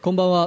こんばんは。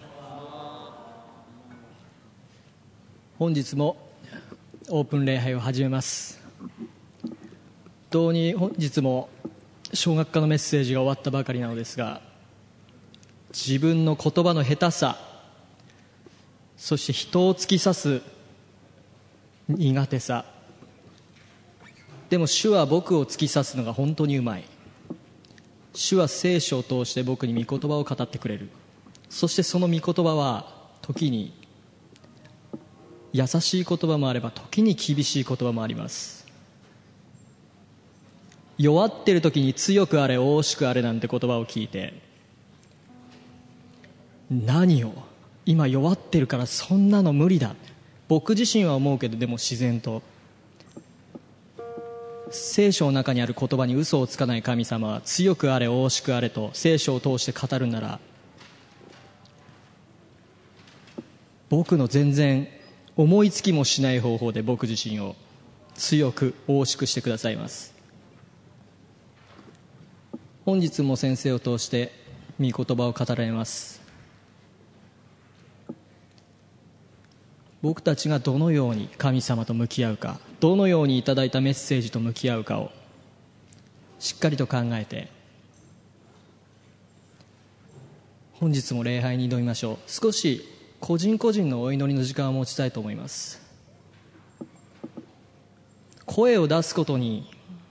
本日もオープン礼拝を始めます。本日も小学科のメッセージが終わったばかりなのですが、自分の言葉の下手さ、そして人を突き刺す苦手さ、でも主は僕を突き刺すのが本当にうまい。主は聖書を通して僕に御言葉を語ってくれる。そしてその御言葉は時に優しい言葉もあれば時に厳しい言葉もあります。弱っている時に強くあれ大しくあれなんて言葉を聞いて、何を今弱ってるからそんなの無理だ、僕自身は思うけど、でも自然と聖書の中にある言葉に嘘をつかない神様は強くあれ大しくあれと聖書を通して語るなら、僕の全然思いつきもしない方法で僕自身を強く大しくしてくださいます。本日も先生を通して御言葉を語られます。僕たちがどのように神様と向き合うか、どのようにいただいたメッセージと向き合うかをしっかりと考えて、本日も礼拝に挑みましょう。少し個人個人のお祈りの時間を持ちたいと思います。声を出すことに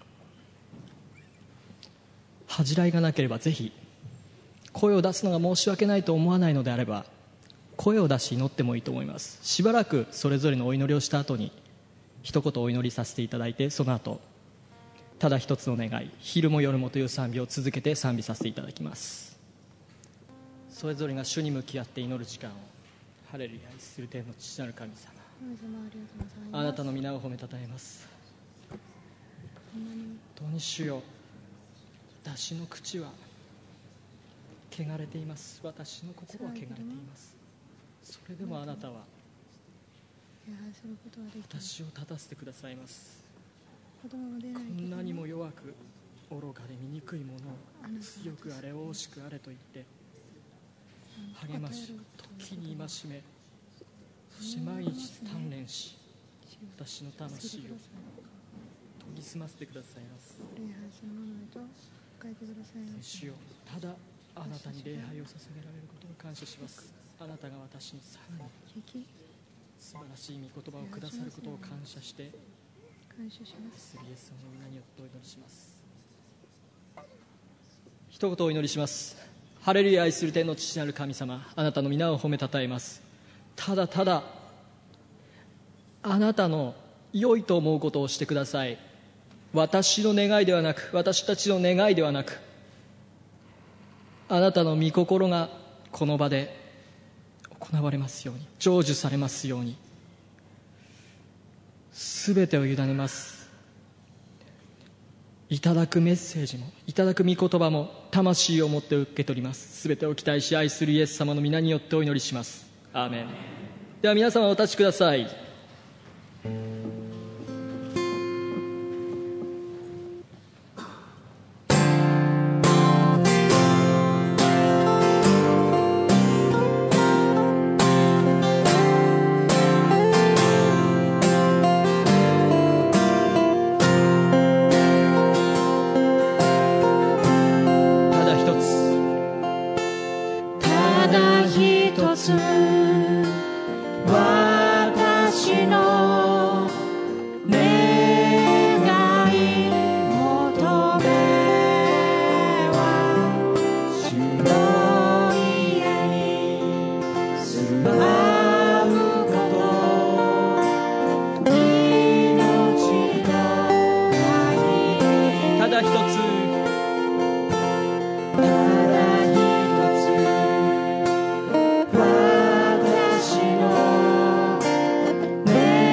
恥じらいがなければ、ぜひ声を出すのが申し訳ないと思わないのであれば声を出し祈ってもいいと思います。しばらくそれぞれのお祈りをした後に一言お祈りさせていただいて、その後ただ一つの願い、昼も夜もという賛美を続けて賛美させていただきます。それぞれが主に向き合って祈る時間を。ハレルヤ、愛する天の父なる神様、あなたの皆を褒めたたえます。本当に主よ、私の口は汚れています。私の心は汚れています。それでもあなたは私を立たせてくださいます。こんなにも弱く愚かで醜いものを強くあれ大しくあれと言って励まし、時に戒め、そして毎日鍛錬し、私の魂を研ぎ澄ませてくださいます。主よ、ただあなたに礼拝を捧げられることを感謝します。あなたが私にさらに素晴らしい御言葉をくださることを感謝して、イエス様の皆によってお祈りします。一言お祈りします。ハレルヤ、愛する天の父なる神様、あなたの皆を褒めたたえます。ただただあなたの良いと思うことをしてください。私の願いではなく、私たちの願いではなく、あなたの御心がこの場で行われますように、成就されますように、すべてを委ねます。いただくメッセージも、いただく御言葉も魂をもって受け取ります。すべてを期待し、愛するイエス様の皆によってお祈りします。アーメン。では皆様お立ちください。 ね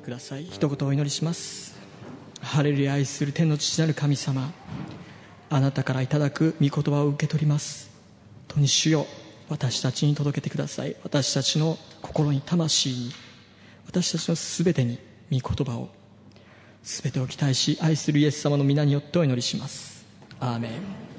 ください。一言お祈りします。ハレルヤ、愛する天の父なる神様、あなたからいただく御言葉を受け取ります。本当に主よ、私たちに届けてください。私たちの心に、魂に、私たちのすべてに御言葉を、すべてを期待し、愛するイエス様の皆によってお祈りします。アーメン。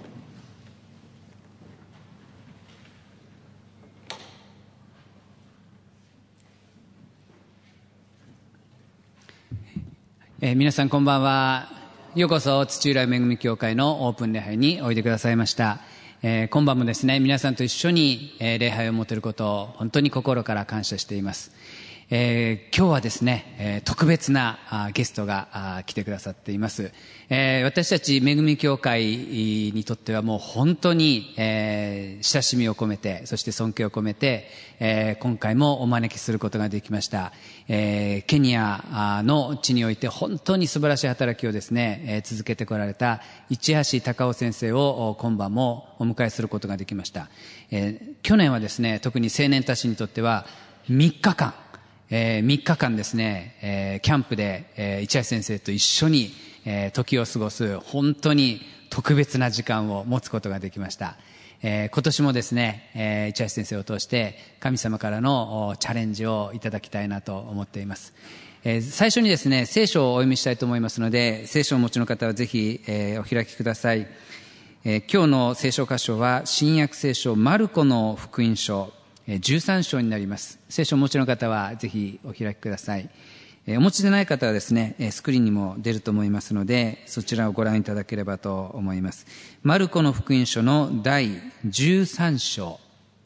皆さんこんばんは。ようこそ土浦恵み教会のオープン礼拝においでくださいました。今晩もですね、皆さんと一緒に礼拝を持てることを本当に心から感謝しています。今日はですね、特別なゲストが来てくださっています。私たち恵み教会にとってはもう本当に親しみを込めて、そして尊敬を込めて、今回もお招きすることができました。ケニアの地において本当に素晴らしい働きをですね、続けてこられた市橋隆夫先生を今晩もお迎えすることができました。去年はですね、特に青年たちにとっては3日間ですね、キャンプで市橋先生と一緒に時を過ごす本当に特別な時間を持つことができました。今年もですね、市橋先生を通して神様からのチャレンジをいただきたいなと思っています。最初にですね、聖書をお読みしたいと思いますので、聖書をお持ちの方はぜひお開きください。今日の聖書箇所は新約聖書マルコの福音書13章になります。聖書をお持ちの方はぜひお開きください。お持ちでない方はですね、スクリーンにも出ると思いますので、そちらをご覧いただければと思います。マルコの福音書の第13章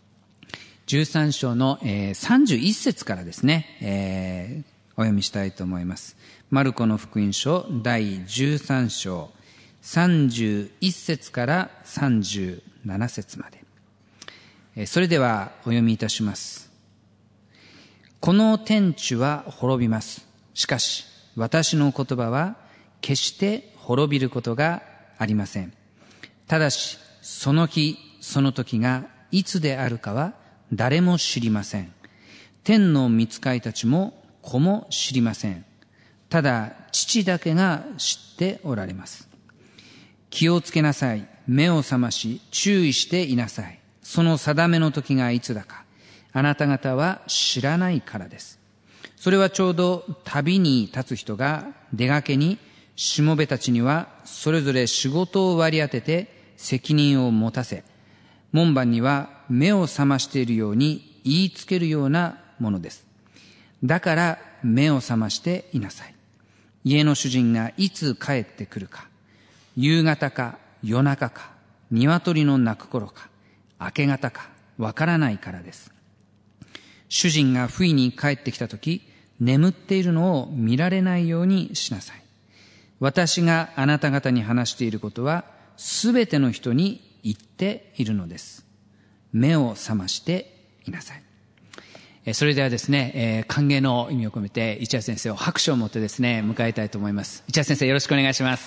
の31節からですね、お読みしたいと思います。マルコの福音書第13章31節から37節まで。それではお読みいたします。この天地は滅びます。しかし私の言葉は決して滅びることがありません。ただしその日その時がいつであるかは誰も知りません。天の御使いたちも子も知りません。ただ父だけが知っておられます。気をつけなさい。目を覚まし注意していなさい。その定めの時がいつだか、あなた方は知らないからです。それはちょうど旅に立つ人が出がけに、しもべたちにはそれぞれ仕事を割り当てて責任を持たせ、門番には目を覚ましているように言いつけるようなものです。だから目を覚ましていなさい。家の主人がいつ帰ってくるか、夕方か夜中か、鶏の鳴く頃か、明け方かわからないからです。主人が不意に帰ってきたとき、眠っているのを見られないようにしなさい。私があなた方に話していることは、すべての人に言っているのです。目を覚ましていなさい。それではですね、歓迎の意味を込めて、市橋先生を拍手を持ってですね、迎えたいと思います。市橋先生、よろしくお願いします。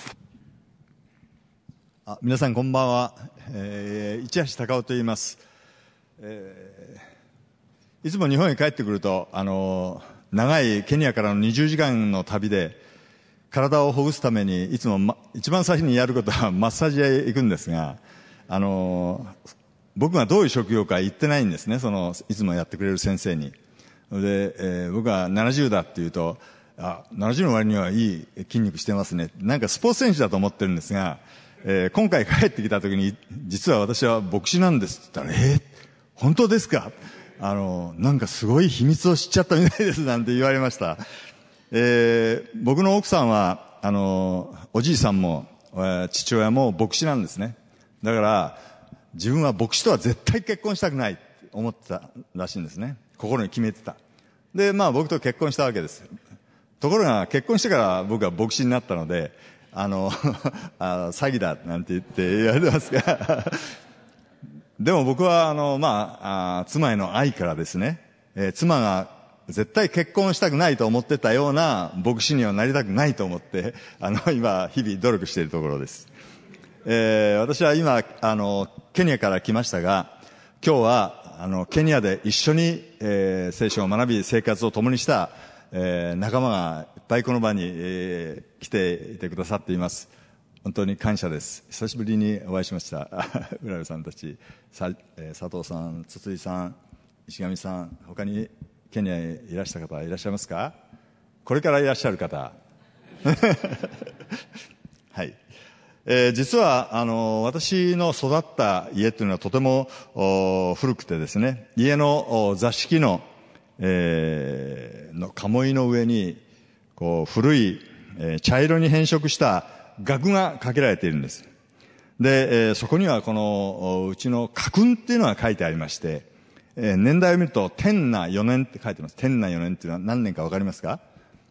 皆さんこんばんは。市橋隆夫と言います。いつも日本へ帰ってくると長いケニアからの20時間の旅で体をほぐすためにいつも、一番最初にやることはマッサージ屋へ行くんですが、僕がどういう職業か言ってないんですね、いつもやってくれる先生に。で、僕は70だって言うと、70の割にはいい筋肉してますね、なんかスポーツ選手だと思ってるんですが、今回帰ってきた時に、実は私は牧師なんですって言ったら、本当ですか、なんかすごい秘密を知っちゃったみたいですなんて言われました。僕の奥さんはおじいさんも父親も牧師なんですね。だから自分は牧師とは絶対結婚したくないって思ってたらしいんですね。心に決めてた。で、僕と結婚したわけです。ところが結婚してから僕は牧師になったので、詐欺だなんて言われてますがでも僕は妻への愛からですね、妻が絶対結婚したくないと思ってたような牧師にはなりたくないと思って今日々努力しているところです。私は今ケニアから来ましたが、今日はケニアで一緒に聖書を学び生活を共にした仲間がいっぱいこの場に、来ていてくださっています。本当に感謝です。久しぶりにお会いしました。うららさんたち、佐藤さん、筒井さん、石上さん、他にケニアへいらした方いらっしゃいますか？これからいらっしゃる方。はい。実は私の育った家というのはとても古くてですね、家の座敷の、鴨居の上にこう古い、茶色に変色した額がかけられているんです。で、そこにはこのうちの家訓っていうのが書いてありまして、年代を見ると天那4年って書いてます。天那4年っていうのは何年かわかりますか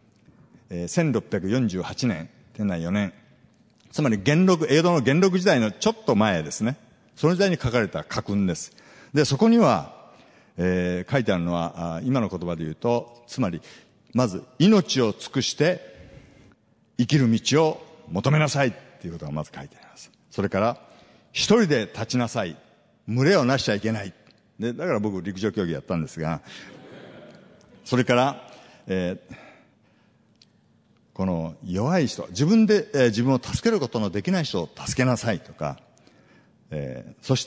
？1648年、天那4年。つまり江戸の元禄時代のちょっと前ですね。その時代に書かれた家訓です。で、そこには、書いてあるのは、今の言葉で言うと、つまり、まず、命を尽くして、生きる道を求めなさいっていうことがまず書いてあります。それから、一人で立ちなさい。群れをなしちゃいけない。で、だから僕、陸上競技やったんですが、それから、この弱い人、自分で、自分を助けることのできない人を助けなさいとか、そして、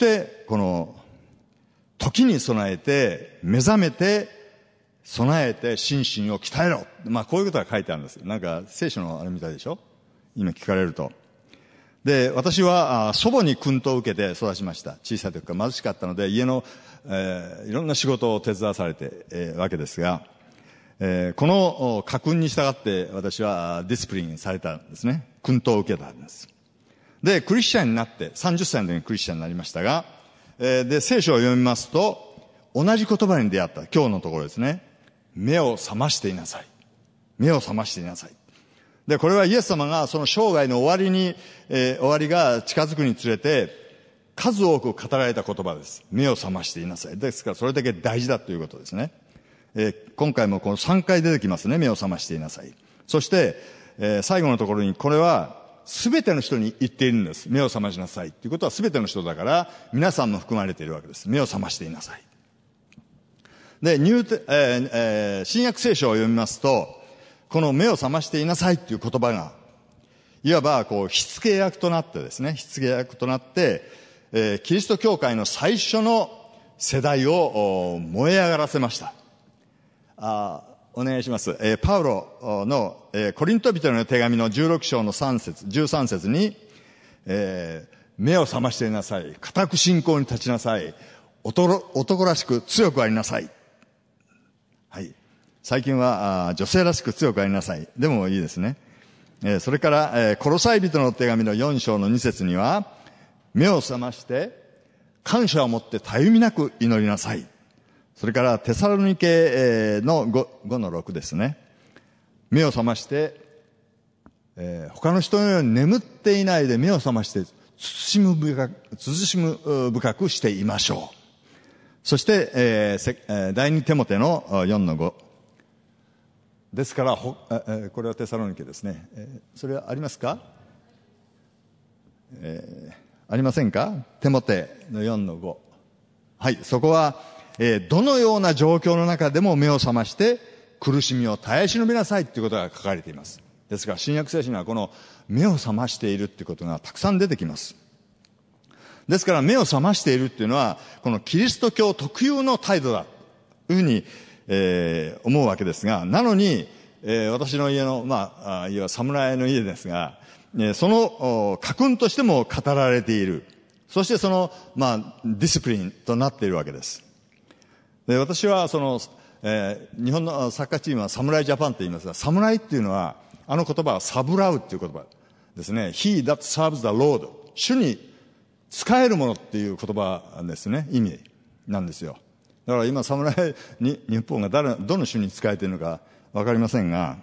この、時に備えて、目覚めて、備えて心身を鍛えろ。まあ、こういうことが書いてあるんです。なんか、聖書のあれみたいでしょ？今聞かれると。で、私は、祖母に訓導を受けて育ちました。小さい時から貧しかったので、家の、いろんな仕事を手伝わされて、わけですが、この家訓に従って私はディスプリンされたんですね。訓導を受けたんです。で、クリスチャンになって、30歳の時にクリスチャンになりましたが、で、聖書を読みますと、同じ言葉に出会った。今日のところですね。目を覚ましていなさい。目を覚ましていなさい。で、これはイエス様がその生涯の終わりに、終わりが近づくにつれて、数多く語られた言葉です。目を覚ましていなさい。ですから、それだけ大事だということですね。今回もこの3回出てきますね。目を覚ましていなさい。そして、最後のところに、これは、すべての人に言っているんです。目を覚ましなさい。ということはすべての人だから、皆さんも含まれているわけです。目を覚ましていなさい。で、新約聖書を読みますと、この目を覚ましていなさいという言葉が、いわば、こう、火付け役となってですね、火付け役となって、キリスト教会の最初の世代を燃え上がらせました。お願いします。パウロの、コリント人の手紙の16章の13節に、目を覚ましていなさい。固く信仰に立ちなさい。男らしく強くありなさい。はい。最近は女性らしく強くありなさい。でもいいですね。それから、コロサイ人の手紙の4章の2節には、目を覚まして、感謝を持ってたゆみなく祈りなさい。それからテサロニケの 5の6ですね。目を覚まして、他の人のように眠っていないで目を覚まして慎む深くしていましょう。そして、第二テモテの4の5。ですから、これはテサロニケですね。それはありますか？ありませんか？テモテの4の5。はい、そこは、どのような状況の中でも目を覚まして苦しみを耐え忍びなさいということが書かれています。ですから新約聖書にはこの目を覚ましているということがたくさん出てきます。ですから目を覚ましているっていうのはこのキリスト教特有の態度だというふうに、思うわけですが、なのに、私の家の、いわば侍の家ですが、その家訓としても語られている。そしてその、ディスプリンとなっているわけです。で、私は日本のサッカーチームは侍ジャパンと言いますが、侍っていうのは、あの言葉はサブラウっていう言葉ですね。He that serves the Lord。主に仕えるものっていう言葉ですね。意味なんですよ。だから今侍に日本がどの主に仕えているのかわかりませんが、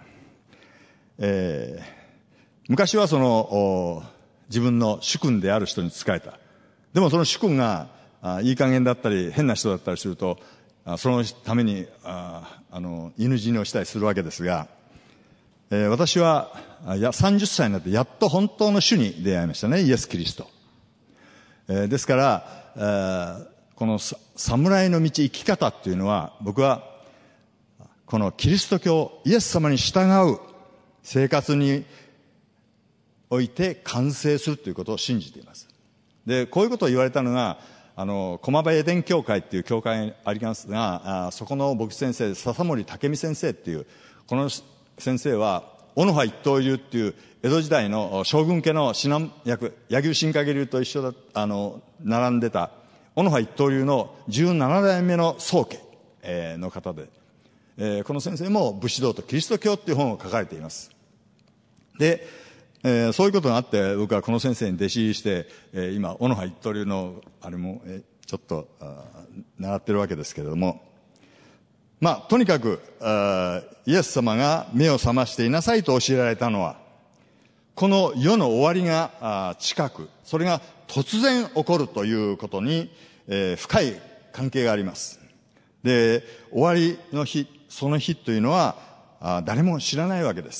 昔は自分の主君である人に仕えた。でもその主君がいい加減だったり変な人だったりすると、そのために犬死にをしたりするわけですが、私は30歳になってやっと本当の主に出会いましたね。イエス・キリスト。ですから、この侍の道生き方っていうのは僕はこのキリスト教、イエス様に従う生活において完成するということを信じています。で、こういうことを言われたのが、駒場エデン教会っていう教会ありますが、そこの牧師先生、笹森武美先生っていう、この先生は、小野派一刀流っていう江戸時代の将軍家の指南役、柳生新陰流と一緒だ、並んでた、小野派一刀流の17代目の宗家、の方で、この先生も武士道とキリスト教っていう本を書かれています。で、そういうことがあって、僕はこの先生に弟子入りして、今、小野派一刀流の、あれも、ちょっと、習ってるわけですけれども、まあ、とにかく、イエス様が目を覚ましていなさいと教えられたのは、この世の終わりが近く、それが突然起こるということに、深い関係があります。で、終わりの日、その日というのは、誰も知らないわけです。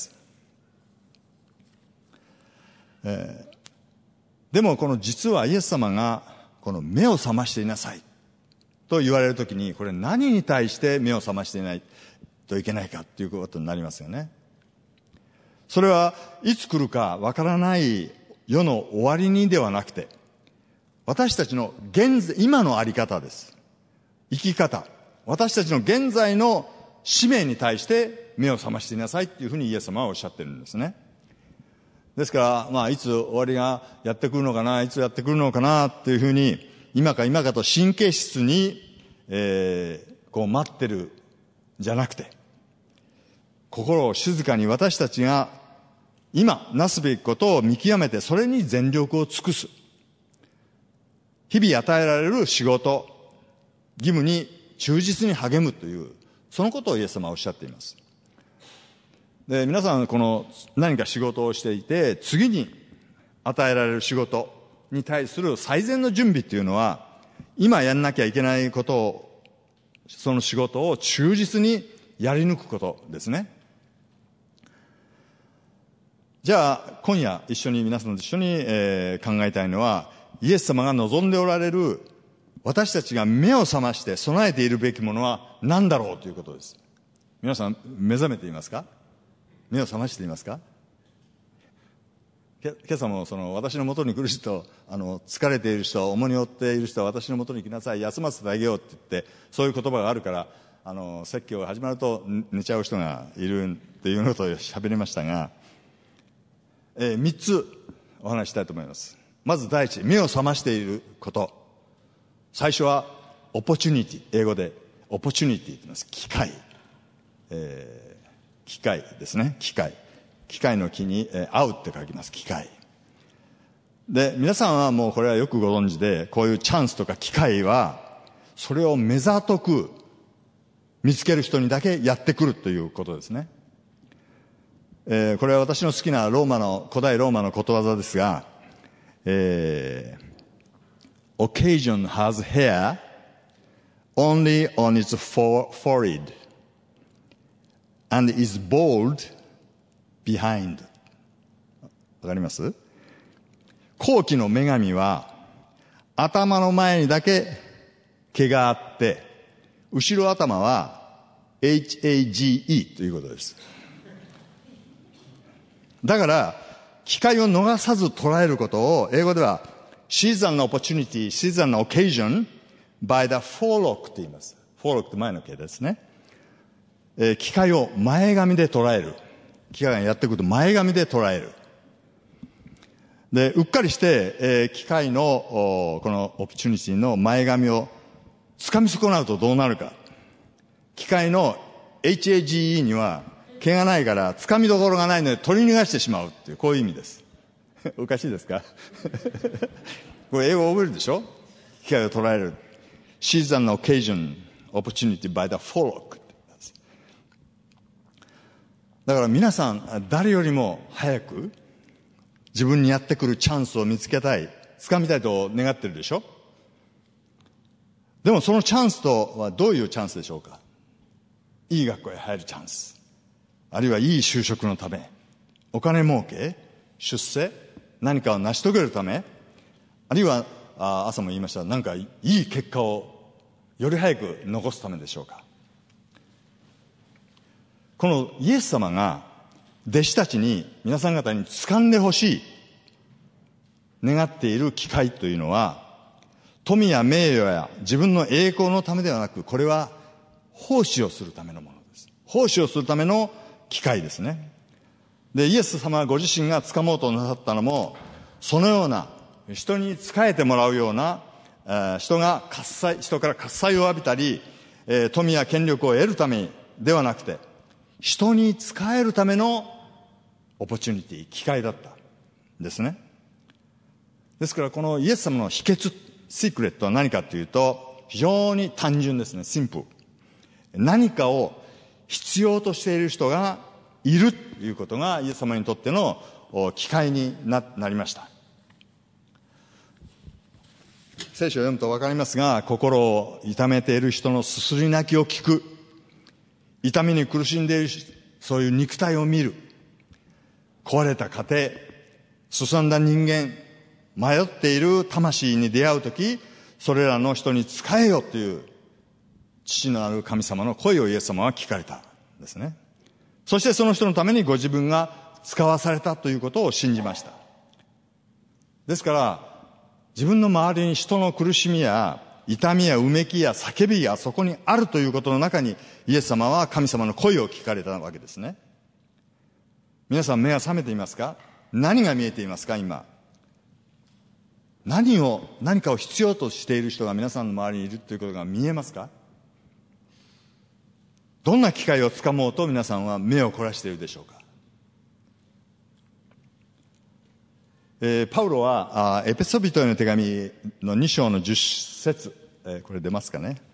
でもこの実はイエス様がこの目を覚ましていなさいと言われるときに、これ何に対して目を覚ましていないといけないかということになりますよね。それはいつ来るかわからない世の終わりにではなくて、私たちの今のあり方です。生き方。私たちの現在の使命に対して目を覚ましていなさいっていうふうにイエス様はおっしゃってるんですね。ですから、いつ終わりがやってくるのかな、いつやってくるのかなっていうふうに、今かと神経質に、こう待ってるじゃなくて、心を静かに私たちが今なすべきことを見極めて、それに全力を尽くす。日々与えられる仕事、義務に忠実に励むという、そのことをイエス様はおっしゃっています。で、皆さんこの何か仕事をしていて、次に与えられる仕事に対する最善の準備っていうのは、今やんなきゃいけないことを、その仕事を忠実にやり抜くことですね。じゃあ、今夜皆さんと一緒に、考えたいのは、イエス様が望んでおられる私たちが目を覚まして備えているべきものは何だろうということです。皆さん目覚めていますか？目を覚ましていますか？今朝も私の元に来る人、疲れている人、重荷を負っている人は私の元に来なさい、休ませてあげようって言って、そういう言葉があるから、説教が始まると寝ちゃう人がいるっていうのと喋りましたが、3つお話したいと思います。まず第一、目を覚ましていること。最初は、オポチュニティ。英語で、オポチュニティって言います。機会。機会ですね。機会。機会の木に、会うって書きます。機会。で、皆さんはもうこれはよくご存知で、こういうチャンスとか機会は、それを目ざとく見つける人にだけやってくるということですね。これは私の好きな古代ローマのことわざですが、occasion has hair only on its forehead and is bald behind. わかります？後期の女神は頭の前にだけ毛があって、後ろ頭は HAGE ということです。だから、機会を逃さず捉えることを、英語では、seize an opportunity, seize an occasion by the forelock と言います。forelock って前の毛ですね。機会を前髪で捉える。機会がやってくると前髪で捉える。で、うっかりして、機会の、このオプチュニティの前髪を掴み損なうとどうなるか。機械の HAGE には毛がないから掴みどころがないので取り逃がしてしまうっていう、こういう意味です。おかしいですか？これ英語覚えるでしょ？機会を捉える。Seize an occasion, opportunity by the forelock。だから皆さん、誰よりも早く自分にやってくるチャンスを見つけたい、掴みたいと願ってるでしょ？でもそのチャンスとはどういうチャンスでしょうか？いい学校へ入るチャンス。あるいはいい就職のため。お金儲け、出世、何かを成し遂げるため。あるいは、朝も言いました、なんかいい結果をより早く残すためでしょうか？ このイエス様が弟子たちに、皆さん方に掴んでほしい、願っている機会というのは、富や名誉や自分の栄光のためではなく、これは奉仕をするためのものです。奉仕をするための機会ですね。で、イエス様ご自身が掴もうとなさったのも、そのような人に仕えてもらうような、人から喝采を浴びたり、富や権力を得るためではなくて、人に仕えるためのオポチュニティ、機会だったんですね。ですからこのイエス様の秘訣、シークレットは何かというと、非常に単純ですね、シンプル。何かを必要としている人がいるということがイエス様にとっての機会に なりました。聖書を読むと分かりますが、心を痛めている人のすすり泣きを聞く、痛みに苦しんでいるそういう肉体を見る、壊れた家庭、すさんだ人間、迷っている魂に出会うとき、それらの人に仕えよという父なる神様の声をイエス様は聞かれたんですね。そしてその人のためにご自分が使わされたということを信じました。ですから自分の周りに人の苦しみや痛みやうめきや叫びがそこにあるということの中に、イエス様は神様の声を聞かれたわけですね。皆さん目が覚めていますか？何が見えていますか？今何かを必要としている人が皆さんの周りにいるということが見えますか？どんな機会をつかもうと皆さんは目を凝らしているでしょうか？パウロはエペソビトへの手紙の2章の10節、これ出ますかね。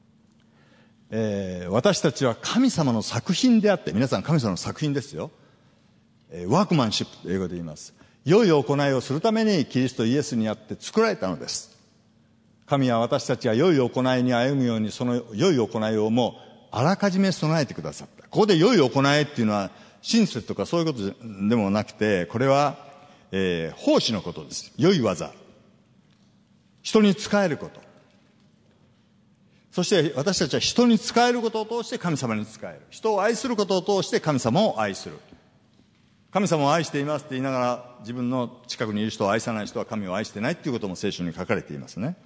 私たちは神様の作品であって、皆さん神様の作品ですよ。ワークマンシップと英語で言います。良い行いをするためにキリストイエスにあって作られたのです。神は私たちが良い行いに歩むように、その良い行いをもうあらかじめ備えてくださった。ここで良い行いっていうのは親切とかそういうことでもなくて、これは、奉仕のことです。良い技、人に仕えること、そして私たちは人に仕えることを通して神様に仕える、人を愛することを通して神様を愛する。神様を愛していますって言いながら、自分の近くにいる人を愛さない人は神を愛してないっていうことも聖書に書かれていますね。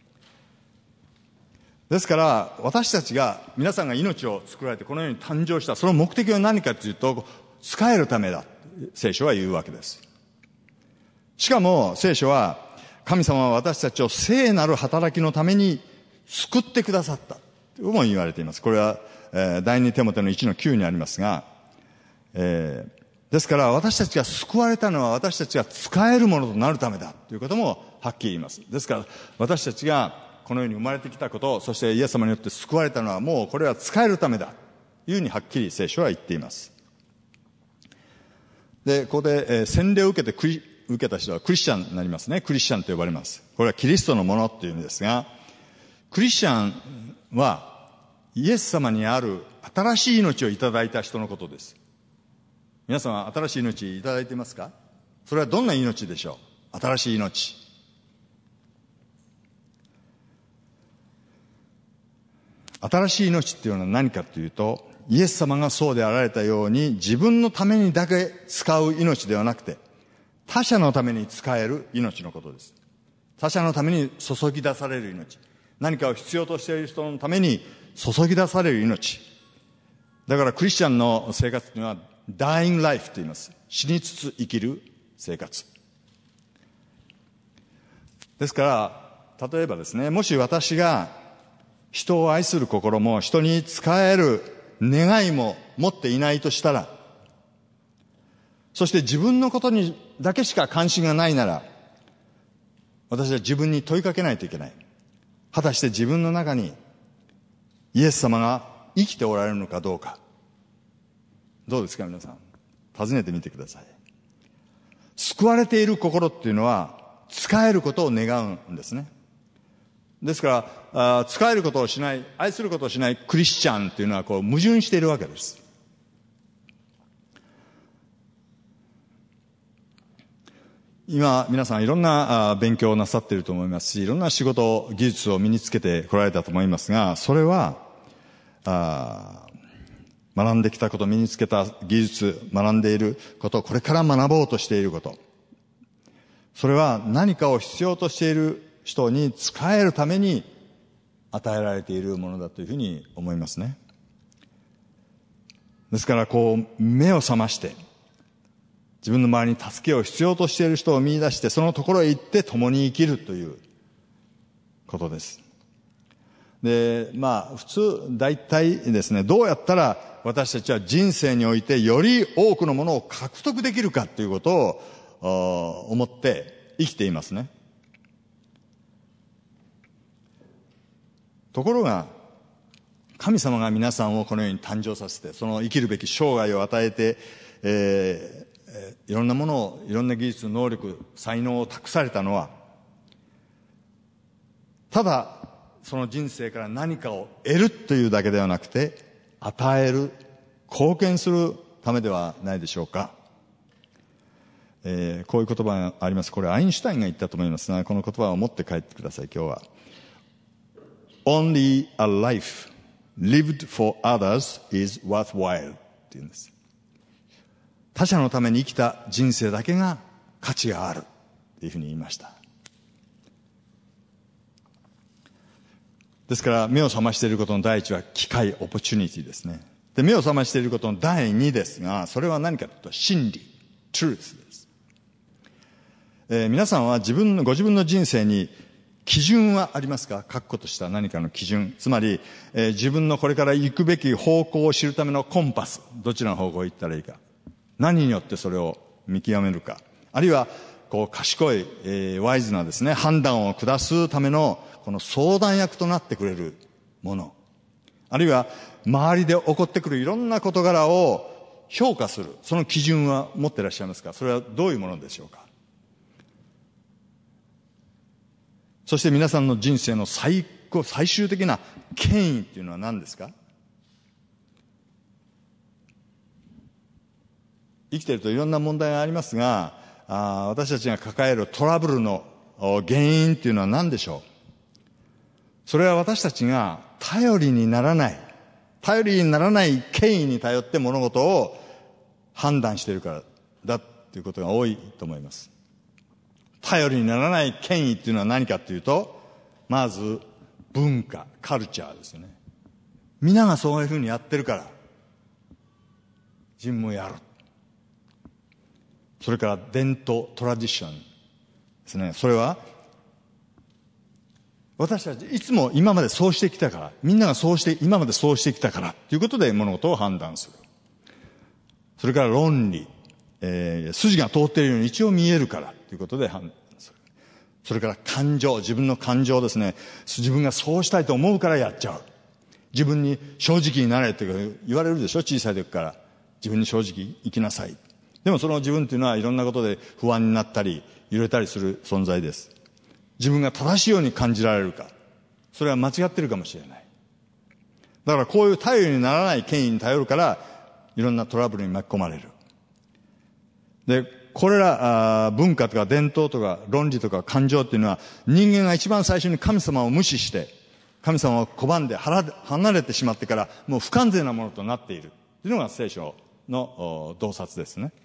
ですから私たちが、皆さんが命を作られてこの世に誕生した、その目的は何かというと、仕えるためだ、聖書は言うわけです。しかも聖書は、神様は私たちを聖なる働きのために救ってくださったとも言われています。これは、第二テモテの1の9にありますが、ですから私たちが救われたのは、私たちが使えるものとなるためだということもはっきり言います。ですから私たちがこの世に生まれてきたこと、そしてイエス様によって救われたのは、もうこれは使えるためだというふうにはっきり聖書は言っています。で、ここで、洗礼を受けた人はクリスチャンになりますね。クリスチャンと呼ばれます。これはキリストのものという意味ですが、クリスチャンはイエス様にある新しい命をいただいた人のことです。皆さんは新しい命いただいていますか？それはどんな命でしょう？新しい命。新しい命っていうのは何かというと、イエス様がそうであられたように、自分のためにだけ使う命ではなくて、他者のために使える命のことです。他者のために注ぎ出される命。何かを必要としている人のために注ぎ出される命。だからクリスチャンの生活にはdying life と言います。死につつ生きる生活。ですから、例えばですね、もし私が人を愛する心も人に仕える願いも持っていないとしたら、そして自分のことにだけしか関心がないなら、私は自分に問いかけないといけない。果たして自分の中にイエス様が生きておられるのかどうか。どうですか皆さん。尋ねてみてください。救われている心っていうのは使えることを願うんですね。ですから使えることをしない、愛することをしないクリスチャンっていうのはこう矛盾しているわけです。今皆さんいろんな勉強をなさっていると思いますし、いろんな仕事技術を身につけてこられたと思いますが、それは学んできたこと、身につけた技術、学んでいること、これから学ぼうとしていること。それは何かを必要としている人に使えるために与えられているものだというふうに思いますね。ですから目を覚まして、自分の周りに助けを必要としている人を見出して、そのところへ行って共に生きるということです。で、普通、大体ですね、どうやったら私たちは人生においてより多くのものを獲得できるかということを思って生きていますね。ところが、神様が皆さんをこのように誕生させて、その生きるべき生涯を与えて、いろんなものを、いろんな技術、能力、才能を託されたのは、ただその人生から何かを得るというだけではなくて、与える、貢献するためではないでしょうか。こういう言葉があります。これアインシュタインが言ったと思いますが、この言葉を持って帰ってください。今日は Only a life lived for others is worthwhile って言うんです。他者のために生きた人生だけが価値があるというふうに言いました。ですから目を覚ましていることの第一は機会、オポチュニティですね。で、目を覚ましていることの第二ですが、それは何かというと真理、truth です。皆さんはご自分の人生に基準はありますか？確固とした何かの基準。つまり、自分のこれから行くべき方向を知るためのコンパス。どちらの方向へ行ったらいいか。何によってそれを見極めるか。あるいは、賢い、ワイズなですね、判断を下すための、この相談役となってくれるもの。あるいは、周りで起こってくるいろんな事柄を評価する。その基準は持っていらっしゃいますか？それはどういうものでしょうか？そして皆さんの人生の最終的な権威っていうのは何ですか？生きているといろんな問題がありますが、私たちが抱えるトラブルの原因っていうのは何でしょう？それは私たちが頼りにならない権威に頼って物事を判断しているからだということが多いと思います。頼りにならない権威っていうのは何かというと、まず文化、カルチャーですよね。皆がそういうふうにやってるから自分もやる。それから伝統、トラディションですね。それは私たちいつも今までそうしてきたから、みんなが今までそうしてきたからということで物事を判断する。それから論理、筋が通っているように一応見えるからということで判断する。それから感情、自分の感情ですね。自分がそうしたいと思うからやっちゃう。自分に正直になれって言われるでしょ、小さい時から。自分に正直生きなさい。でもその自分というのはいろんなことで不安になったり揺れたりする存在です。自分が正しいように感じられるか、それは間違ってるかもしれない。だからこういう頼りにならない権威に頼るからいろんなトラブルに巻き込まれる。で、これら文化とか伝統とか論理とか感情っていうのは、人間が一番最初に神様を無視して神様を拒んで離れてしまってからもう不完全なものとなっているというのが聖書の洞察ですね。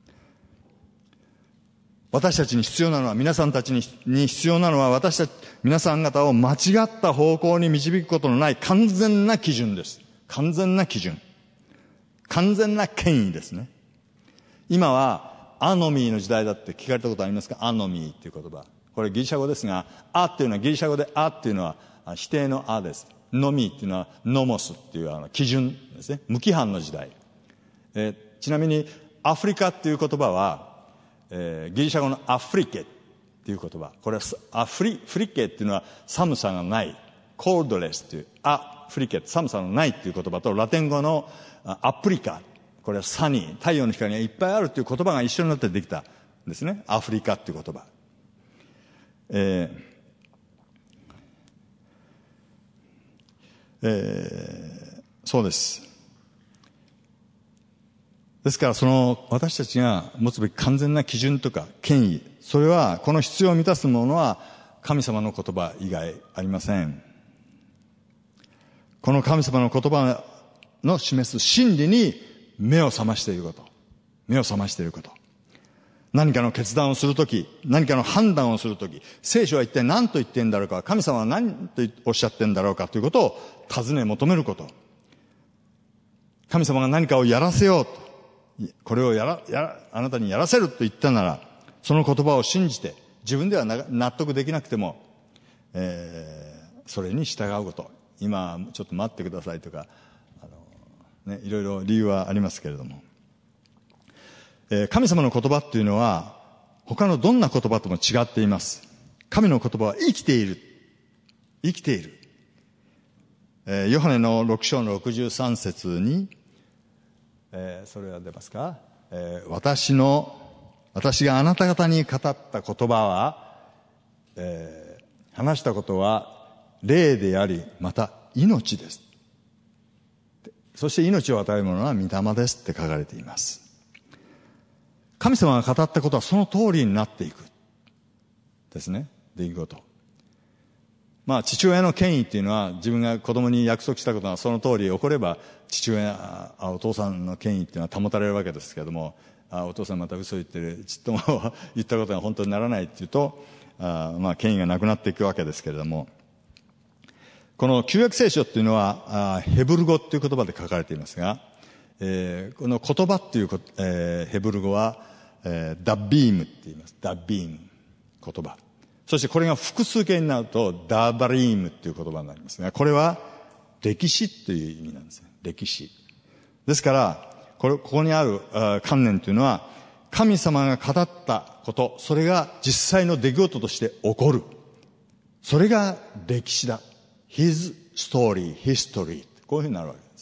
私たちに必要なのは、皆さんたちに必要なのは、皆さん方を間違った方向に導くことのない完全な基準です。完全な基準。完全な権威ですね。今はアノミーの時代だって聞かれたことありますか？アノミーっていう言葉。これギリシャ語ですが、アっていうのは、ギリシャ語でアっていうのは否定のアです。ノミーっていうのはノモスっていう基準ですね。無規範の時代。ちなみにアフリカっていう言葉は、ギリシャ語のアフリケっていう言葉。これはフリケっていうのは寒さがない。コールドレスっていう、アフリケ、寒さのないっていう言葉と、ラテン語のアプリカ。これはサニー、太陽の光がいっぱいあるっていう言葉が一緒になってできたんですね。アフリカっていう言葉。そうです。ですから私たちが持つべき完全な基準とか権威、それはこの必要を満たすものは神様の言葉以外ありません。この神様の言葉の示す真理に目を覚ましていること。目を覚ましていること。何かの決断をするとき、何かの判断をするとき、聖書は一体何と言ってんだろうか、神様は何とおっしゃってんだろうかということを尋ね求めること。神様が何かをやらせようと、これをあなたにやらせると言ったなら、その言葉を信じて、自分では納得できなくても、それに従うこと。今ちょっと待ってくださいとか、いろいろ理由はありますけれども、神様の言葉っていうのは他のどんな言葉とも違っています。神の言葉は生きている。生きている。ヨハネの6章の63節に、それは出ますか？私があなた方に語った言葉は、話したことは霊であり、また命です。そして命を与えるものは御霊ですって書かれています。神様が語ったことはその通りになっていく。ですね。出来事。父親の権威っていうのは、自分が子供に約束したことがその通り起これば、お父さんの権威っていうのは保たれるわけですけれども、お父さんまた嘘言ってる、ちっとも言ったことが本当にならないっていうと、権威がなくなっていくわけですけれども、この旧約聖書っていうのはヘブル語っていう言葉で書かれていますが、この言葉っていう、ヘブル語は、ダビームって言います。ダビーム。言葉。そしてこれが複数形になるとダバリームっていう言葉になりますが、これは歴史という意味なんですね。歴史。ですから、ここにある観念というのは、神様が語ったこと、それが実際の出来事として起こる。それが歴史だ。His story, history。こういうふうになるわけです。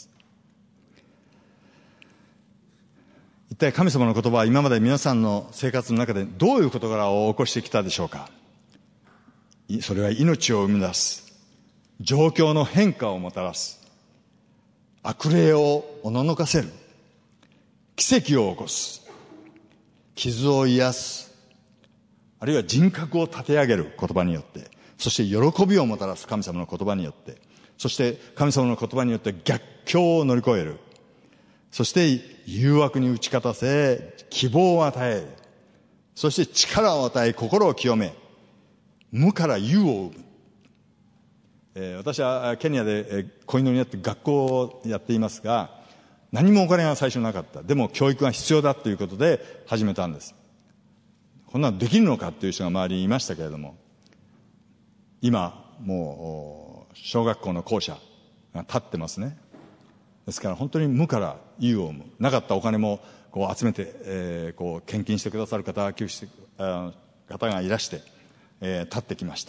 一体神様の言葉は今まで皆さんの生活の中でどういう事柄を起こしてきたでしょうか。それは命を生み出す。状況の変化をもたらす。悪霊をおののかせる。奇跡を起こす。傷を癒す。あるいは人格を立て上げる言葉によって、そして喜びをもたらす神様の言葉によって、そして神様の言葉によって逆境を乗り越える。そして誘惑に打ち勝たせ、希望を与え、そして力を与え、心を清め、無から有を生む。私はケニアで子犬にやって学校をやっていますが、何もお金が最初なかった。でも教育が必要だということで始めたんです。こんなのできるのかっていう人が周りにいましたけれども、今もう小学校の校舎が建ってますね。ですから本当に無から有を生む。なかったお金もこう集めて、献金してくださる方、寄付して方がいらして、立ってきました。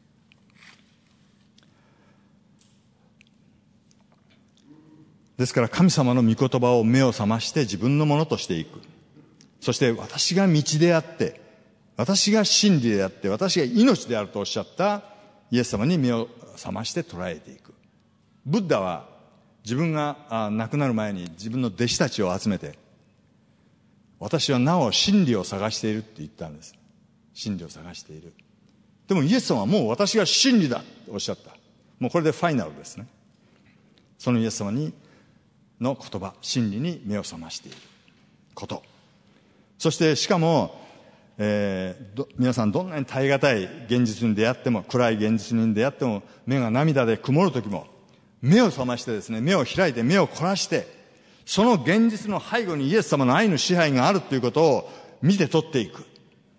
ですから神様の御言葉を目を覚まして自分のものとしていく。そして私が道であって、私が真理であって、私が命であるとおっしゃったイエス様に目を覚まして捉えていく。ブッダは自分が亡くなる前に自分の弟子たちを集めて、私はなお真理を探しているって言ったんです。真理を探している。でもイエス様はもう私が真理だとおっしゃった。もうこれでファイナルですね。そのイエス様の言葉、真理に目を覚ましていること。そしてしかも、皆さんどんなに耐え難い現実に出会っても、暗い現実に出会っても、目が涙で曇るときも、目を覚ましてですね、目を開いて目を凝らして、その現実の背後にイエス様の愛の支配があるということを見て取っていく。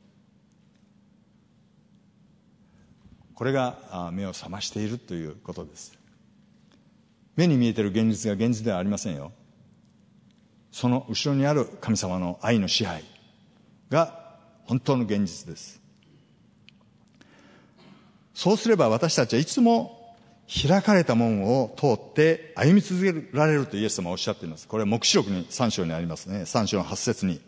これが目を覚ましているということです。目に見えている現実が現実ではありませんよ。その後ろにある神様の愛の支配が本当の現実です。そうすれば私たちはいつも開かれた門を通って歩み続けられるとイエス様はおっしゃっています。これは黙示録に3章にありますね。3章の8節に。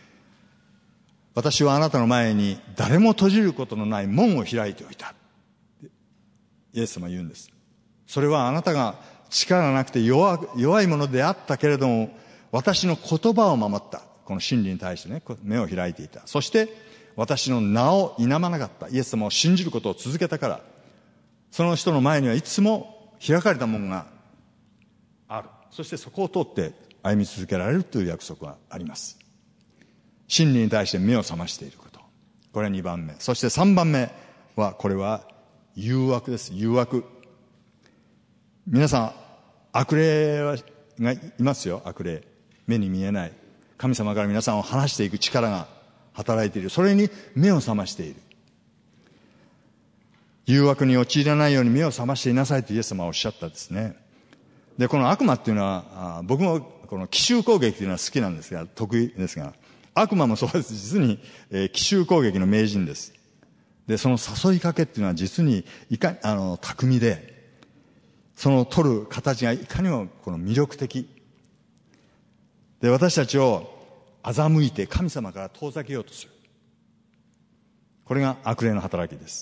私はあなたの前に誰も閉じることのない門を開いておいた。イエス様は言うんです。それはあなたが力がなくて弱いものであったけれども、私の言葉を守った。この真理に対してね、目を開いていた。そして私の名を否まなかった。イエス様を信じることを続けたから、その人の前にはいつも開かれた門がある。 そしてそこを通って歩み続けられるという約束があります。真理に対して目を覚ましていること。これは2番目。そして3番目は、これは誘惑です。誘惑。皆さん、悪霊がいますよ。悪霊。目に見えない。神様から皆さんを離していく力が働いている。それに目を覚ましている。誘惑に陥らないように目を覚ましていなさいとイエス様はおっしゃったんですね。で、この悪魔っていうのは、僕もこの奇襲攻撃というのは好きなんですが、得意ですが、悪魔もそうです。実に、奇襲攻撃の名人です。で、その誘いかけっていうのは実に巧みで、その取る形がいかにもこの魅力的。で、私たちを欺いて神様から遠ざけようとする。これが悪霊の働きです。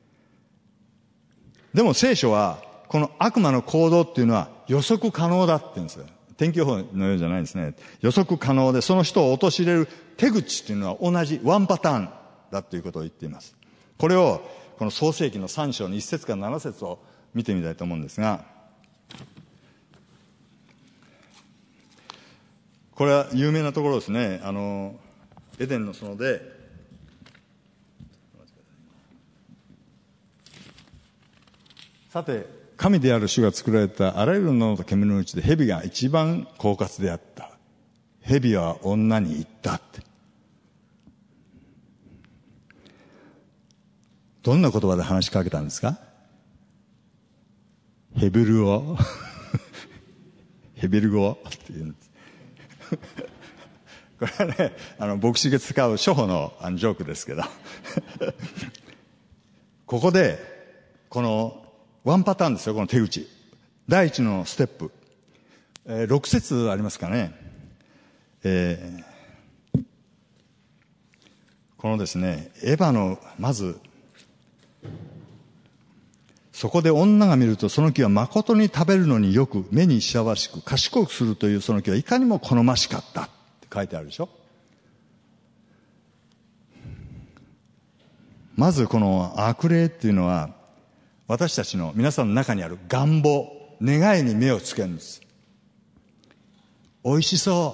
でも聖書は、この悪魔の行動っていうのは予測可能だって言うんですよ。天気予報のようじゃないんですね。予測可能で、その人を陥れる手口っていうのは同じ、ワンパターンだということを言っています。これを、この創世記の3章の1節から7節を見てみたいと思うんですが、これは有名なところですね。エデンの園で、さて、神である主が作られたあらゆるものと煙のうちで蛇が一番狡猾であった。蛇は女に言ったって。どんな言葉で話しかけたんですか？ヘブル語ヘベル語って言うんですこれはね、牧師が使う初歩のジョークですけどここでこのワンパターンですよ、この手口。第一のステップ、6節ありますかね。このですね、エヴァのまずそこで女が見るとその木は誠に食べるのによく目にしわしく賢くするというその木はいかにも好ましかったって書いてあるでしょ。まずこの悪霊っていうのは私たちの皆さんの中にある願望、願いに目をつけるんです。美味しそう、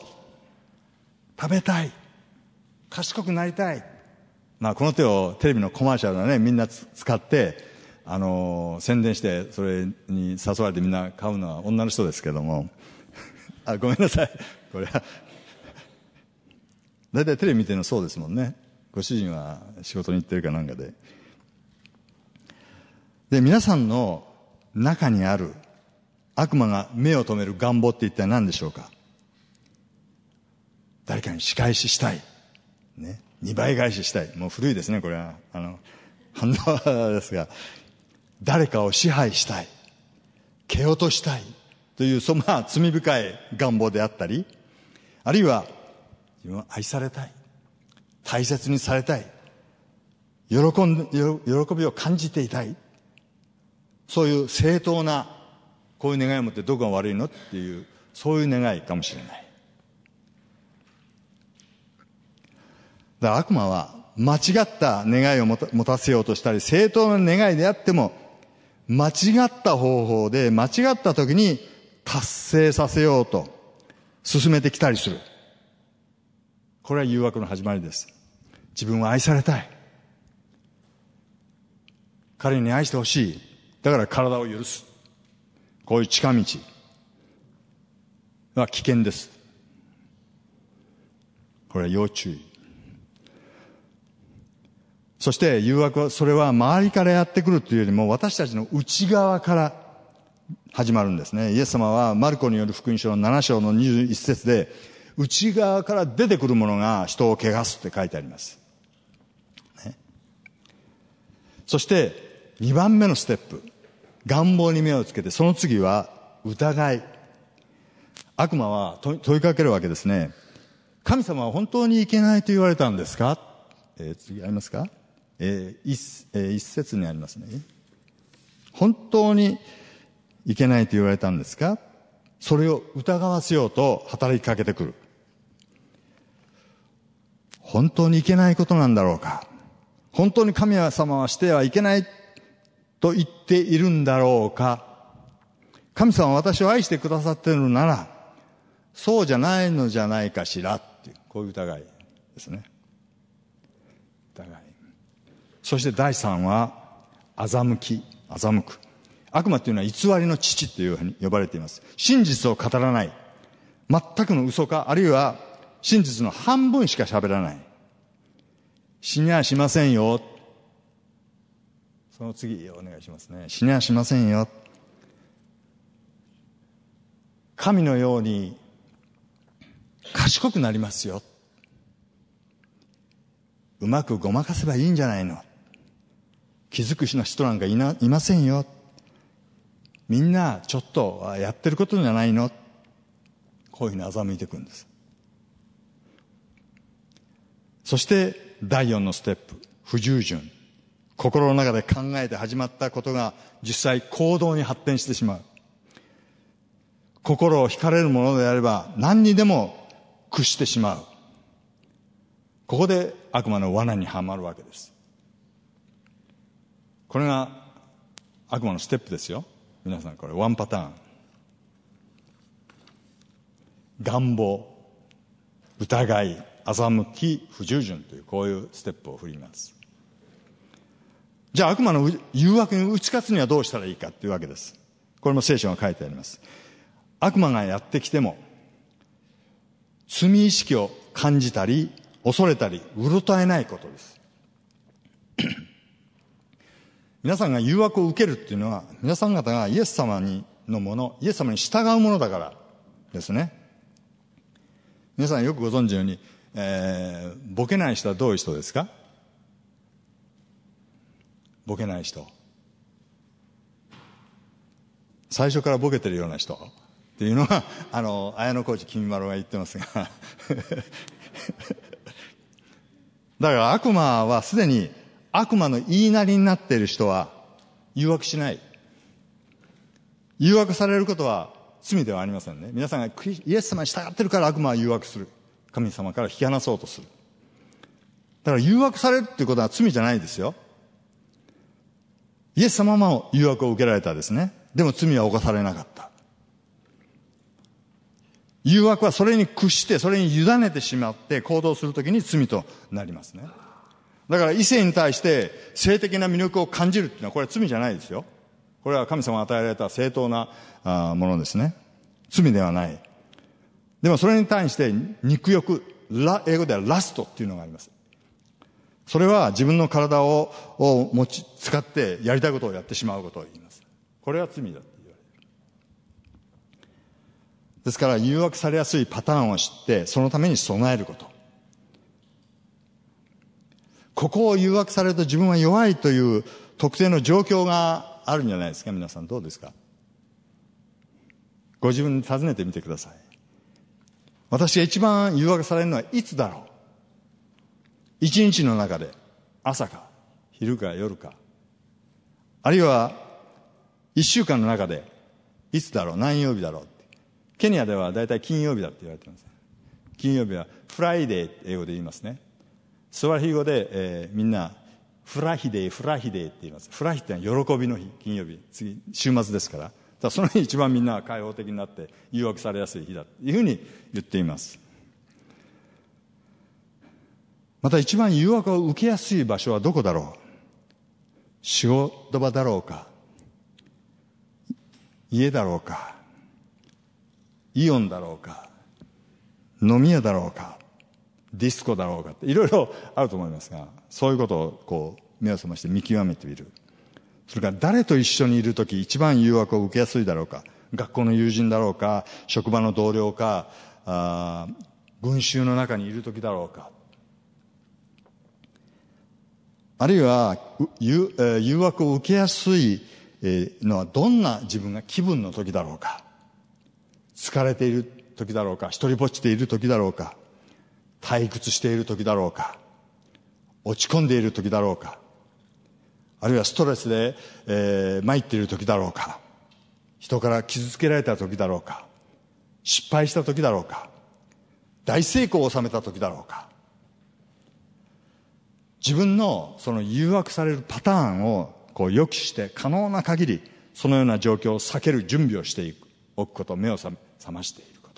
食べたい、賢くなりたい。まあこの手をテレビのコマーシャルがね、みんな使って宣伝して、それに誘われてみんな買うのは女の人ですけどもごめんなさい、これはだいたいテレビ見てるのそうですもんね。ご主人は仕事に行ってるかなんかで。で、皆さんの中にある悪魔が目を留める願望って一体何でしょうか。誰かに仕返ししたい、ね、2倍返ししたい。もう古いですね、これは反応ですが、誰かを支配したい、蹴落としたいというそんな罪深い願望であったり、あるいは自分は愛されたい、大切にされたい、喜びを感じていたい、そういう正当なこういう願いを持ってどこが悪いのっていう、そういう願いかもしれない。だから悪魔は間違った願いを持たせようとしたり、正当な願いであっても間違った方法で間違った時に達成させようと進めてきたりする。これは誘惑の始まりです。自分は愛されたい、彼に愛してほしい、だから体を許す。こういう近道は危険です。これは要注意。そして誘惑は、それは周りからやってくるというよりも私たちの内側から始まるんですね。イエス様はマルコによる福音書の7章の21節で、内側から出てくるものが人を汚すって書いてあります、ね。そして2番目のステップ、願望に目をつけて、その次は疑い。悪魔は問いかけるわけですね。神様は本当にいけないと言われたんですか。次ありますか。一節にありますね。本当にいけないと言われたんですか。それを疑わせようと働きかけてくる。本当にいけないことなんだろうか。本当に神様はしてはいけないと言っているんだろうか。 神様は私を愛してくださっているのなら、そうじゃないのじゃないかしらっていう、こういう疑いですね。疑い。そして第3は、欺く。悪魔というのは偽りの父というふうに呼ばれています。真実を語らない。全くの嘘か、あるいは真実の半分しか喋らない。死にはしませんよ。その次お願いしますね。死にはしませんよ。神のように賢くなりますよ。うまくごまかせばいいんじゃないの。気づく人なんかいませんよ。みんなちょっとやってることじゃないの。こういうふうに欺いていくんです。そして第4のステップ、不従順。心の中で考えて始まったことが実際行動に発展してしまう。心を惹かれるものであれば何にでも屈してしまう。ここで悪魔の罠にはまるわけです。これが悪魔のステップですよ。皆さんこれワンパターン。願望、疑い、欺き、不従順というこういうステップを振ります。じゃあ悪魔の誘惑に打ち勝つにはどうしたらいいかというわけです。これも聖書が書いてあります。悪魔がやってきても罪意識を感じたり恐れたりうろたえないことです。皆さんが誘惑を受けるっていうのは皆さん方がイエス様のもの、イエス様に従うものだからですね。皆さんよくご存知のように、ボケない人はどういう人ですか？ボケない人。最初からボケてるような人っていうのが、綾小路君丸が言ってますが。だから悪魔はすでに悪魔の言いなりになっている人は誘惑しない。誘惑されることは罪ではありませんね。皆さんがイエス様に従ってるから悪魔は誘惑する。神様から引き離そうとする。だから誘惑されるっていうことは罪じゃないですよ。イエス様も誘惑を受けられたですね。でも罪は犯されなかった。誘惑はそれに屈してそれに委ねてしまって行動するときに罪となりますね。だから異性に対して性的な魅力を感じるっていうのはこれは罪じゃないですよ。これは神様が与えられた正当なものですね。罪ではない。でもそれに対して肉欲、英語ではラストっていうのがあります。それは自分の体を使ってやりたいことをやってしまうことを言います。これは罪だって言われる。ですから誘惑されやすいパターンを知ってそのために備えること。ここを誘惑されると自分は弱いという特定の状況があるんじゃないですか。皆さんどうですか？ご自分に尋ねてみてください。私が一番誘惑されるのはいつだろう？一日の中で朝か昼か夜か、あるいは一週間の中でいつだろう、何曜日だろうって。ケニアではだいたい金曜日だって言われています。金曜日はフライデーって英語で言いますね。スワヒリ語で、みんなフラヒデーって言います。フラヒってのは喜びの日、金曜日、次週末ですから。だからその日一番みんな開放的になって誘惑されやすい日だというふうに言っています。また一番誘惑を受けやすい場所はどこだろう？仕事場だろうか、家だろうか、イオンだろうか、飲み屋だろうか、ディスコだろうかっていろいろあると思いますが、そういうことをこう目を覚まして見極めてみる。それから誰と一緒にいるとき一番誘惑を受けやすいだろうか、学校の友人だろうか、職場の同僚か、群衆の中にいるときだろうか、あるいは誘惑を受けやすいのはどんな自分が気分の時だろうか、疲れている時だろうか、一人ぼっちでいる時だろうか、退屈している時だろうか、落ち込んでいる時だろうか、あるいはストレスで、参っている時だろうか、人から傷つけられた時だろうか、失敗した時だろうか、大成功を収めた時だろうか、自分のその誘惑されるパターンをこう予期して可能な限りそのような状況を避ける準備をしておくこと、目を覚ましていること。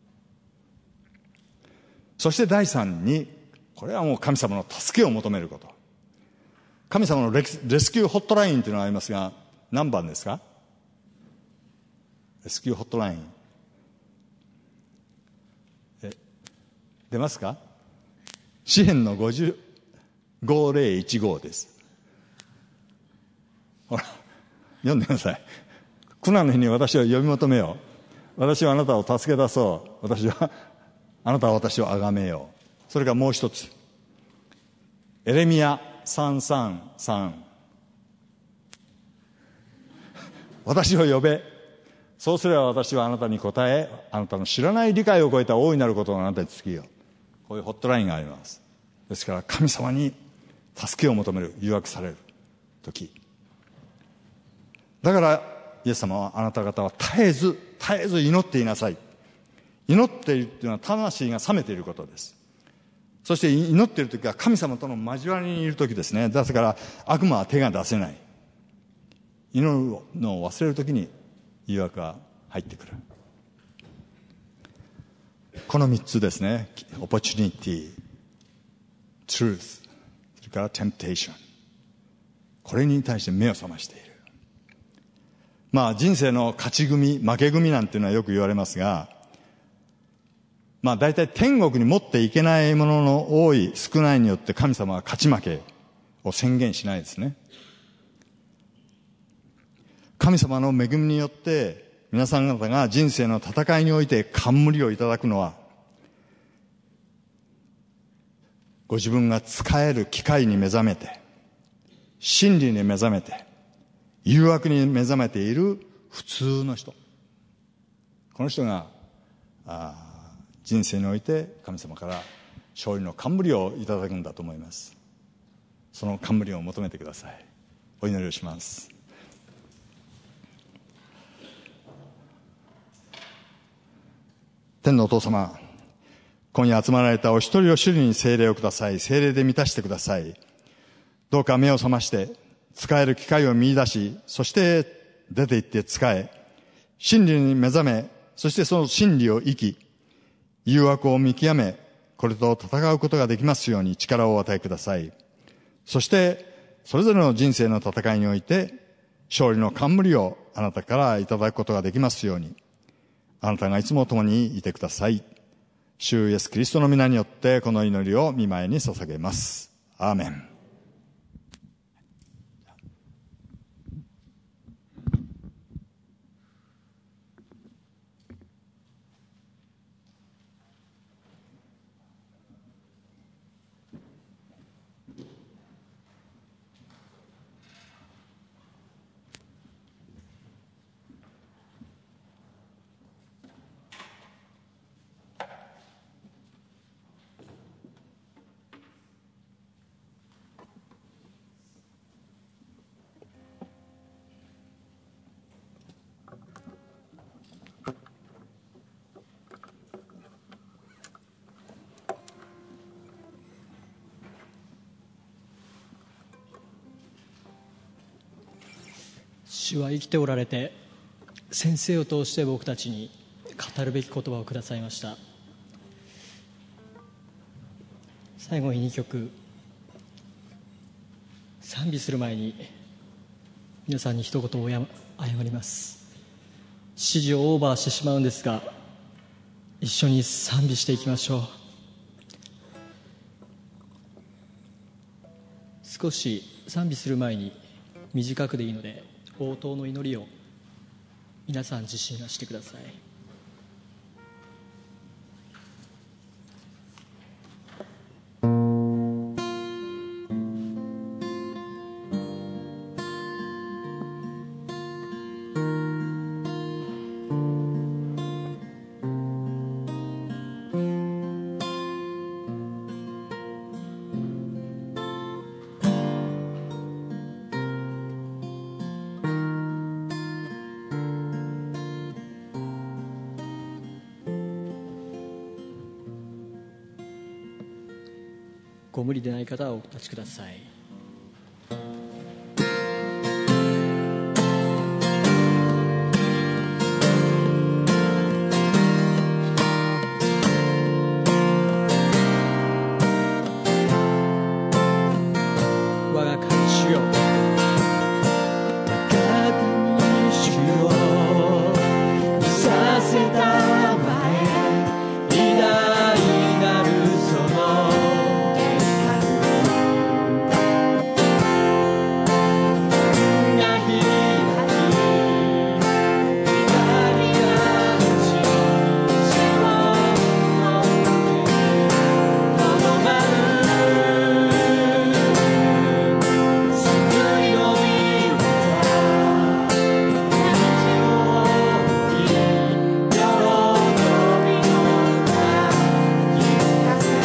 そして第3に、これはもう神様の助けを求めること。神様のレスキューホットラインというのがありますが、何番ですか？レスキューホットライン。出ますか？詩編の50:15です。ほら、読んでください。苦難の日に私を呼び求めよう。私はあなたを助け出そう。あなたは私を崇めよう。それからもう一つ。エレミヤ3:3。私を呼べ。そうすれば私はあなたに答え、あなたの知らない理解を超えた大いなることをあなたに告げよう。こういうホットラインがあります。ですから神様に助けを求める、誘惑される時。だからイエス様は、あなた方は絶えず祈っていなさい。祈っているというのは魂が冷めていることです。そして祈っている時は神様との交わりにいる時ですね。だから悪魔は手が出せない。祈るのを忘れる時に誘惑が入ってくる。この3つですね。opportunity、truth、それから temptation。これに対して目を覚ましている。人生の勝ち組、負け組なんていうのはよく言われますが、大体天国に持っていけないものの多い少ないによって神様は勝ち負けを宣言しないですね。神様の恵みによって皆さん方が人生の戦いにおいて冠をいただくのは、ご自分が使える機会に目覚めて、真理に目覚めて、誘惑に目覚めている普通の人。この人が人生において神様から勝利の冠をいただくんだと思います。その冠を求めてください。お祈りをします。天のお父様、今夜集まられたお一人お一人に聖霊をください。聖霊で満たしてください。どうか目を覚まして使える機会を見出し、そして出て行って使え、真理に目覚め、そしてその真理を生き、誘惑を見極め、これと戦うことができますように力をお与えください。そしてそれぞれの人生の戦いにおいて勝利の冠をあなたからいただくことができますように、あなたがいつも共にいてください。主イエスキリストの皆によってこの祈りを御前に捧げます。アーメン。 主は生きておられて、先生を通して僕たちに語るべき言葉をくださいました。最後に2曲賛美する前に皆さんに一言謝ります。指示をオーバーしてしまうんですが、一緒に賛美していきましょう。少し賛美する前に短くでいいので応答の祈りを皆さん自身がしてください。ご無理でない方はお立ちください。 我が神主よ、我が神主よ、見させたまえ偉大なるその計画が開き、光が満ち、死の上にとどまる。救いの御業、天地を覆い、喜びの歌響かせ、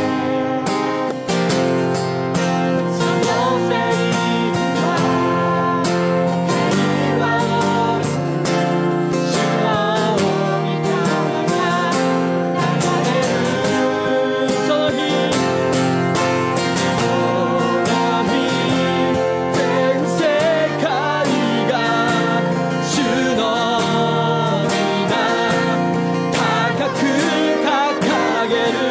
その正義は平和を主の御霊が流れる。その日、その日、全世界が主の皆高く掲げる。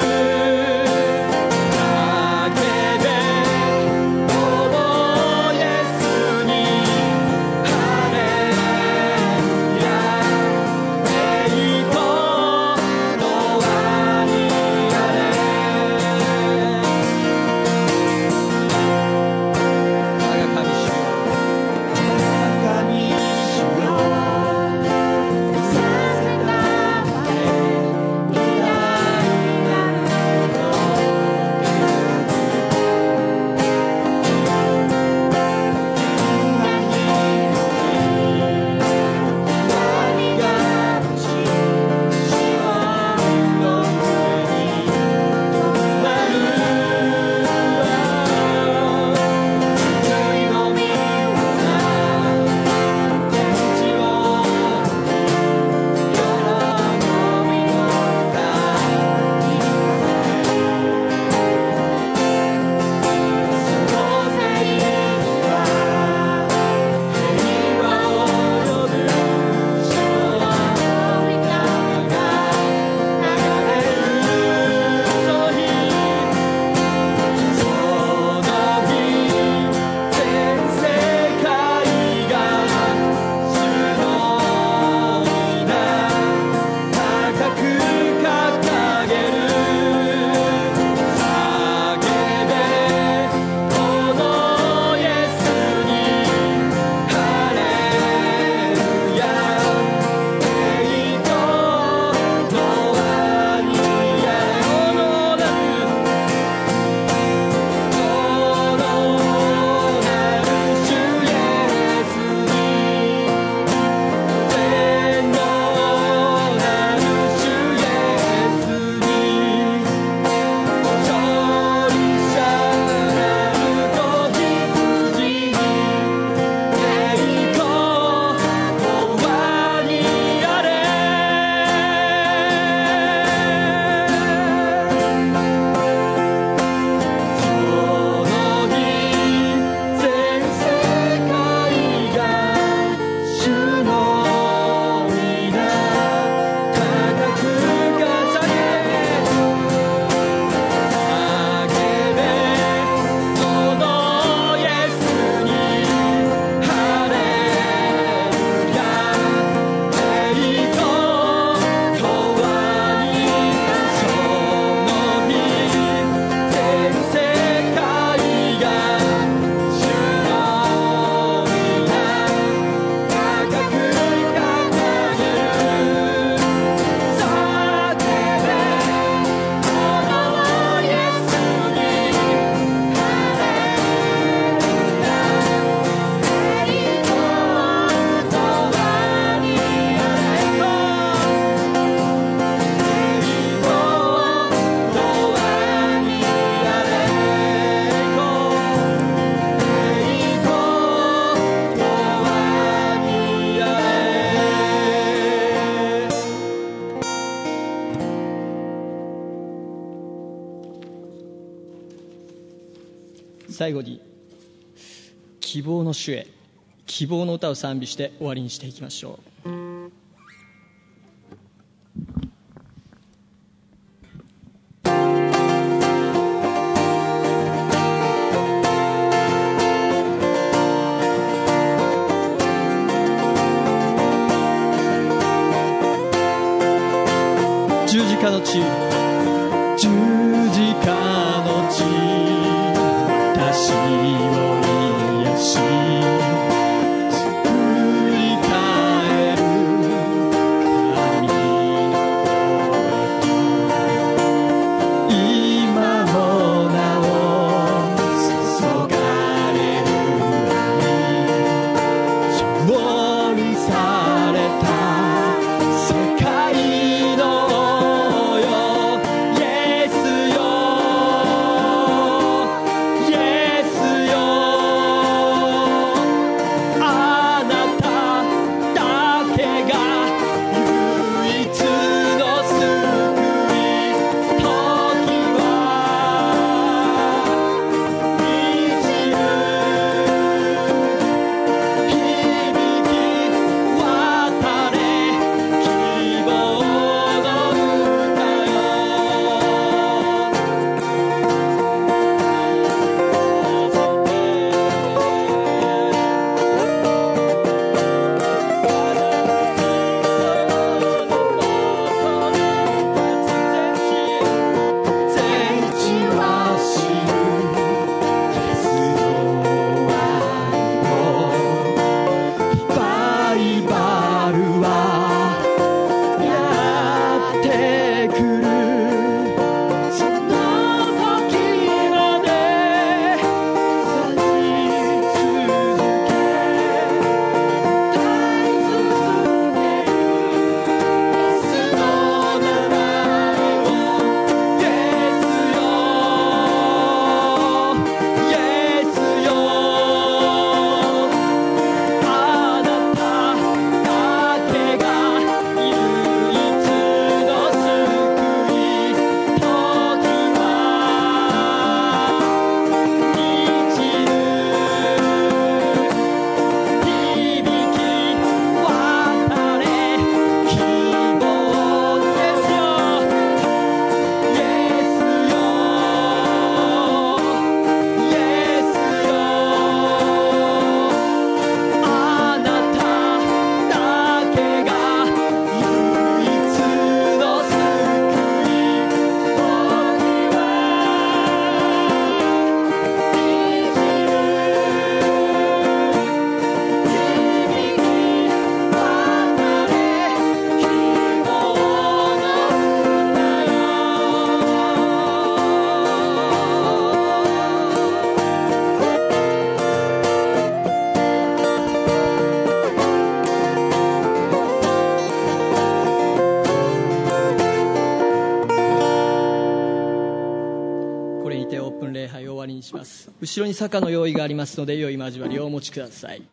叫べ、このイエスにハレルヤ、栄光の輪にあれ。我が神主よ、我が神主よ、見させたまえ偉大なるその計画が開き、光が満ち、死の上にとどまる。救いの御業、天地を覆い、喜びの歌響かせ、その正義は平和を呼ぶ。主の御霊が流れる。その日、その日、全世界が主の皆高く掲げる。叫べ、このイエスにハレルヤ、栄光の輪にあれ。おのなる、おのなる主イエスに、全能なる主イエスに、勝利者なる子羊に、栄光の輪にあれ。その日、全世界が主の皆高く掲げ、叫べ、このイエスにハレルヤ、栄光の輪に。その日、全世界が主の皆高く掲げる。叫べ、このイエスにハレルヤ、栄光の輪にあれ。栄光の輪にあれ。栄光の輪にあれ。最後に希望の主へ、希望の歌を賛美して終わりにしていきましょう。 地、十字架の地、私を癒し作り変える神の声、今もなお注がれる愛、勝利された世界の王よ、イエスよ、イエスよ、あなただけが唯一の救い、時は満ちる、響き渡れ希望の歌よ。全地は知るイエスの愛を、バイバルはやってくる、その時まで去り続け、歌い続けるイエスの名前を、イエスよ、イエスよ、あなただけが唯一の救い、時は満ちる、響き渡れ希望ですよ、イエスよ、イエスよ、あなただけが唯一の救い、時は満ちる、響き渡れ希望の歌よ。これにてオープン礼拝を終わりにします。後ろに坂の用意がありますので、良い交わりをお持ちください。